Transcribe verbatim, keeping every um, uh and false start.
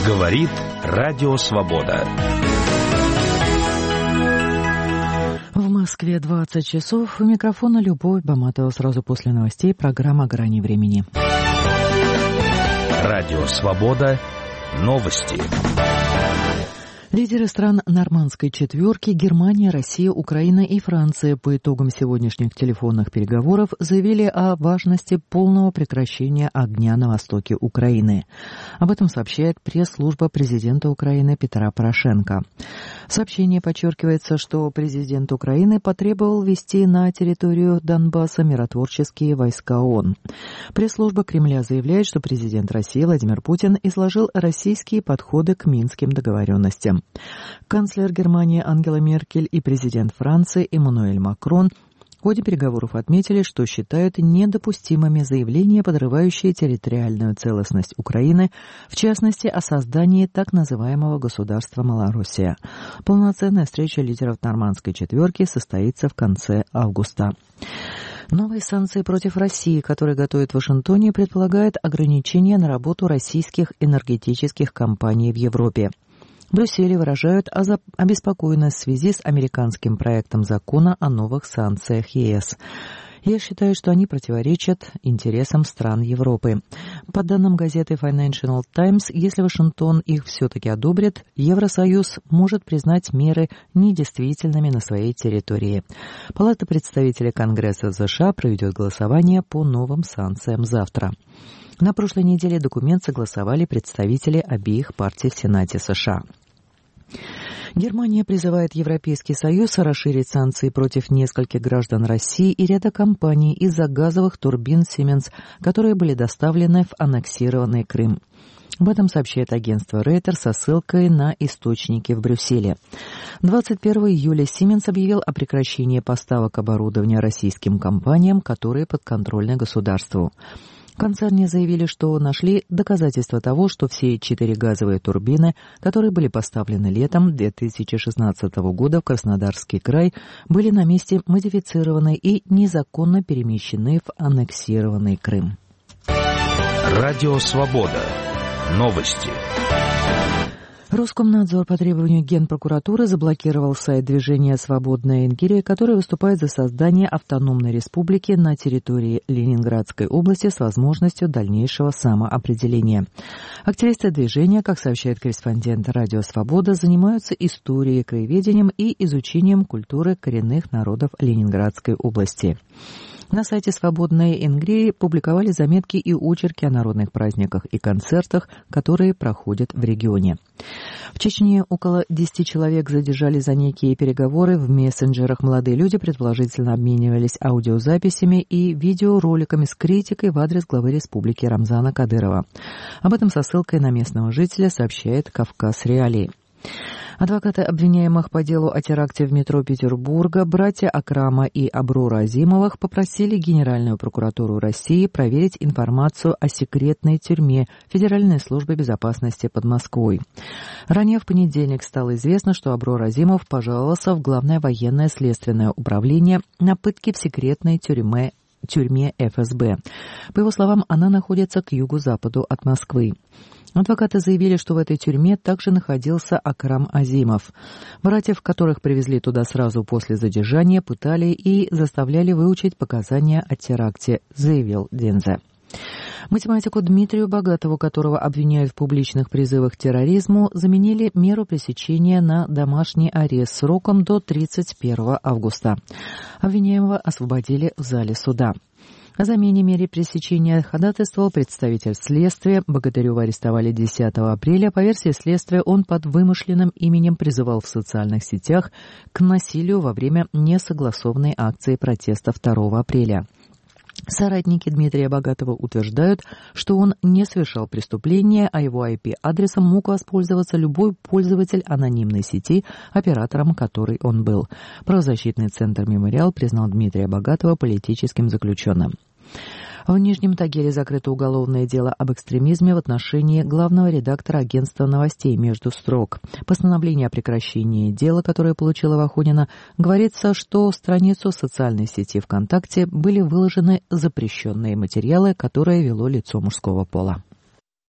Говорит Радио Свобода. В Москве двадцать часов. У микрофона Любовь Баматова. Сразу после новостей программа «Грани времени». Радио Свобода. Новости. Лидеры стран нормандской четверки — Германия, Россия, Украина и Франция — по итогам сегодняшних телефонных переговоров заявили о важности полного прекращения огня на востоке Украины. Об этом сообщает пресс-служба президента Украины Петра Порошенко. В сообщении подчеркивается, что президент Украины потребовал ввести на территорию Донбасса миротворческие войска ООН. Пресс-служба Кремля заявляет, что президент России Владимир Путин изложил российские подходы к минским договоренностям. Канцлер Германии Ангела Меркель и президент Франции Эммануэль Макрон в ходе переговоров отметили, что считают недопустимыми заявления, подрывающие территориальную целостность Украины, в частности, о создании так называемого государства Малороссия. Полноценная встреча лидеров нормандской четверки состоится в конце августа. Новые санкции против России, которые готовят в Вашингтоне, предполагают ограничения на работу российских энергетических компаний в Европе. В Брюсселе выражают обеспокоенность в связи с американским проектом закона о новых санкциях ЕС. Я считаю, что они противоречат интересам стран Европы. По данным газеты Financial Times, если Вашингтон их все-таки одобрит, Евросоюз может признать меры недействительными на своей территории. Палата представителей Конгресса США проведет голосование по новым санкциям завтра. На прошлой неделе документ согласовали представители обеих партий в Сенате США. Германия призывает Европейский Союз расширить санкции против нескольких граждан России и ряда компаний из-за газовых турбин Siemens, которые были доставлены в аннексированный Крым. Об этом сообщает агентство Reuters со ссылкой на источники в Брюсселе. двадцать первого июля Siemens объявил о прекращении поставок оборудования российским компаниям, которые подконтрольны государству. В концерне заявили, что нашли доказательства того, что все четыре газовые турбины, которые были поставлены летом две тысячи шестнадцатого года в Краснодарский край, были на месте модифицированы и незаконно перемещены в аннексированный Крым. Радио Свобода. Новости. Роскомнадзор по требованию Генпрокуратуры заблокировал сайт движения «Свободная Ингирия», который выступает за создание автономной республики на территории Ленинградской области с возможностью дальнейшего самоопределения. Активисты движения, как сообщает корреспондент «Радио Свобода», занимаются историей, краеведением и изучением культуры коренных народов Ленинградской области. На сайте «Свободной Ингрии» публиковали заметки и очерки о народных праздниках и концертах, которые проходят в регионе. В Чечне около десяти человек задержали за некие переговоры в мессенджерах. Молодые люди предположительно обменивались аудиозаписями и видеороликами с критикой в адрес главы республики Рамзана Кадырова. Об этом со ссылкой на местного жителя сообщает «Кавказ Реалии». Адвокаты обвиняемых по делу о теракте в метро Петербурга, братья Акрама и Аброра Азимовых, попросили Генеральную прокуратуру России проверить информацию о секретной тюрьме Федеральной службы безопасности под Москвой. Ранее в понедельник стало известно, что Аброр Азимов пожаловался в Главное военное следственное управление на пытки в секретной тюрьме тюрьме эф эс бэ. По его словам, она находится к югу-западу от Москвы. Адвокаты заявили, что в этой тюрьме также находился Акрам Азимов. Братьев, которых привезли туда сразу после задержания, пытали и заставляли выучить показания о теракте, заявил Дензе. Математику Дмитрию Богатову, которого обвиняют в публичных призывах к терроризму, заменили меру пресечения на домашний арест сроком до тридцать первого августа. Обвиняемого освободили в зале суда. О замене меры пресечения ходатайствовал представитель следствия. Богатырева арестовали десятого апреля. По версии следствия, он под вымышленным именем призывал в социальных сетях к насилию во время несогласованной акции протеста второго апреля. Соратники Дмитрия Богатова утверждают, что он не совершал преступления, а его ай пи-адресом мог воспользоваться любой пользователь анонимной сети, оператором которой он был. Правозащитный центр «Мемориал» признал Дмитрия Богатова политическим заключенным. В Нижнем Тагиле закрыто уголовное дело об экстремизме в отношении главного редактора агентства новостей «Между строк». Постановление о прекращении дела, которое получила Вахунина, говорится, что в страницу социальной сети ВКонтакте были выложены запрещенные материалы, которые вело лицо мужского пола.